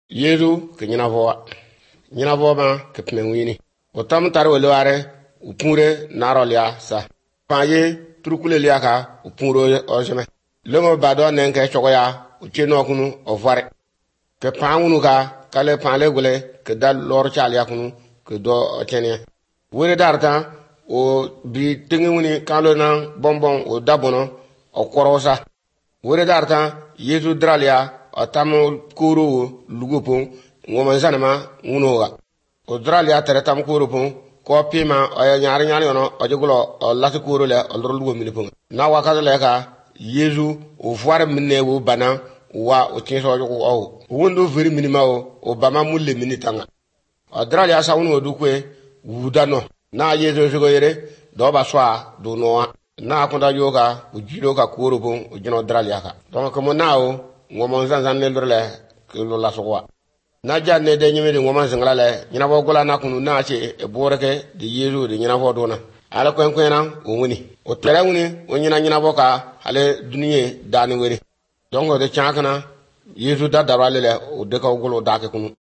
Yesu ke nyina vo ma ke pmengwini o tam tar welware u pure narolia sa paye trukule liaka u puro o jeme lengo bado nen ke chogoya u cheno kunu o vare ke paunu ka kale panle gule ke dal lor chalia kunu ke do o chene wure darta o bi tengwini kalo na bonbon o dabono o korosa wure darta Yesu dralia o tam kuru lugupon ngoma zanama ngunoga o dralia tere tam kuru pon ko pima o nyaari nyaari ono o jogulo o lati kuru le o lor lugo milipon na wakata le ka Yesu o voire minne wo bana wa o tinso jogo o wondo veri minima o bama mulle minitanga o dralia sawnu o dukwe wudano na Yesu jogo yere do ba swa do noa na akunda yoga o jiro ka kuru pon o jino dralia ka donc mo nao ngomon zanzan le lorle ke lo la sokwa na janne de nyime de ngoma zingla le nyina bo gola na kunu na che e boreke de Yesu de nyina bo dona ala kwen kwen na o ngoni o tere ngoni o nyina bo ka ale duniye dani weri donc de chankana Yesu da darale le o de ka golo da ke kunu